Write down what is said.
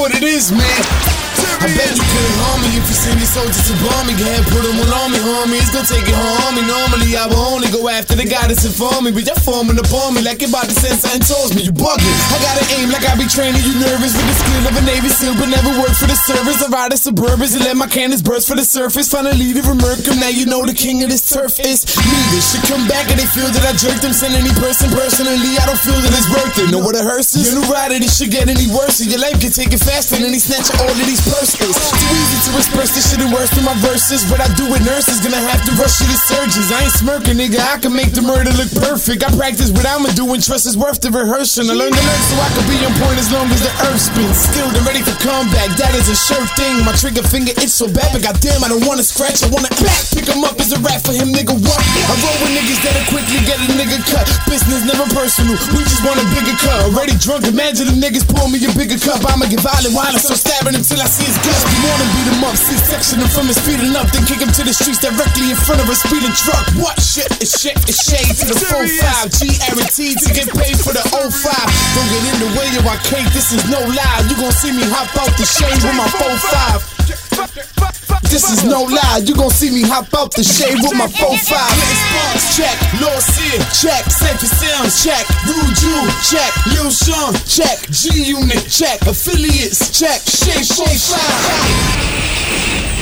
what it is, man. I bet you couldn't harm me if you send your soldiers to bomb me. Go ahead, put them on me, homie. It's gonna take it home me. Normally, I would only go after the guy that's informing me. But you're forming upon me like you're about to send something towards me. You bugging. I gotta aim like I be training you nervous with the skill of a Navy SEAL, but never worked for the service. I ride a Suburbans and let my cannons burst for the surface. Finally, to remark him. Now you know the king of this turf is me. This should come back and they feel that I jerked them. Send any person personally, I don't feel that it's worth it. Know what a hearse is? You're new rider, this should get any worse. Your life can take it faster than he snatch all of these purses. Too easy to express this shit and worse through my verses. What I do with nurses, gonna have to rush you to surgeons. I ain't smirking, nigga, I can make the murder look perfect. I practice what I'ma do and trust is worth the rehearsing. I learned to learn so I can be on point as long as the earth spins. Still, they're ready for comeback, that is a sure thing. My trigger finger itch so bad, but goddamn, I don't wanna scratch, I wanna pick him up as a rap for him, nigga, what? I roll with niggas that'll quickly get a nigga cut. Business never personal, we just want a bigger cut. Already drunk, imagine them niggas pour me a bigger cup. I'ma get violent while I start stabbing him till I see his guts. You wanna beat him up, C-section him from his speeding up, then kick him to the streets directly in front of a speeding truck. What shit? It's shade to the 4-5. G guaranteed to get paid for the 05. Don't get in the way of our cake, this is no lie. You gon' see me hop out the shade with my 4-5. This is no lie, you gon' see me hop out the shade with my 4-5. Sparks, check, Lord Sear, check, Safer Sounds, check, Ruju, check, Lil Sean, check, G-Unit, check, affiliates, check, Shade 4-5.